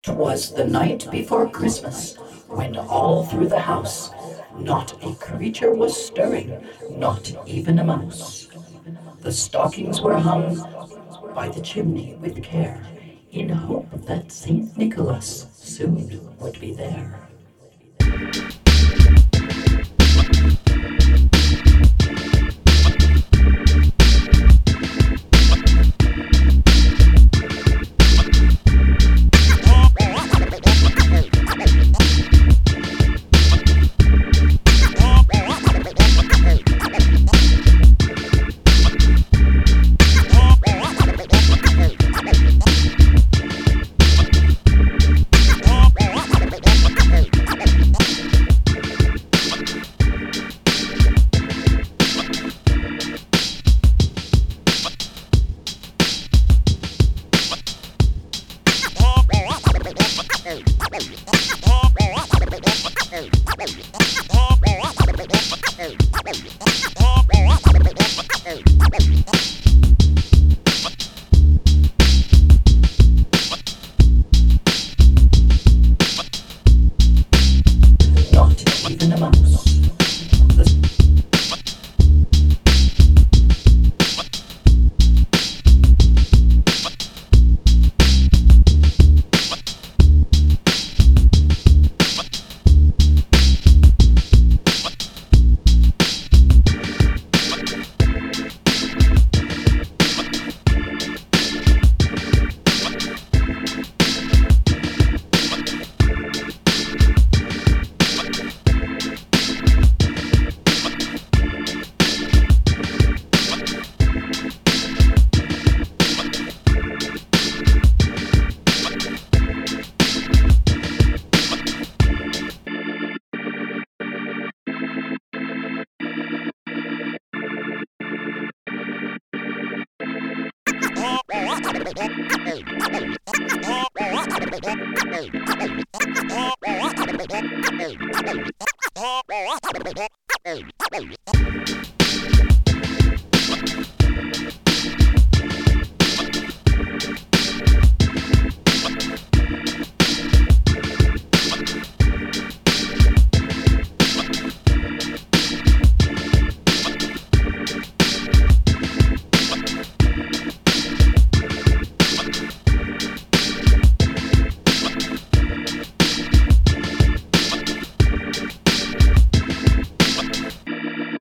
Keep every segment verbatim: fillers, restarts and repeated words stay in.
'Twas the night before Christmas, when all through the house not a creature was stirring, not even a mouse. The stockings were hung by the chimney with care, in hope that Saint Nicholas soon would be there. Not even a mouse.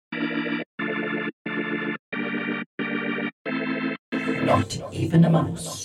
Not even a mouse.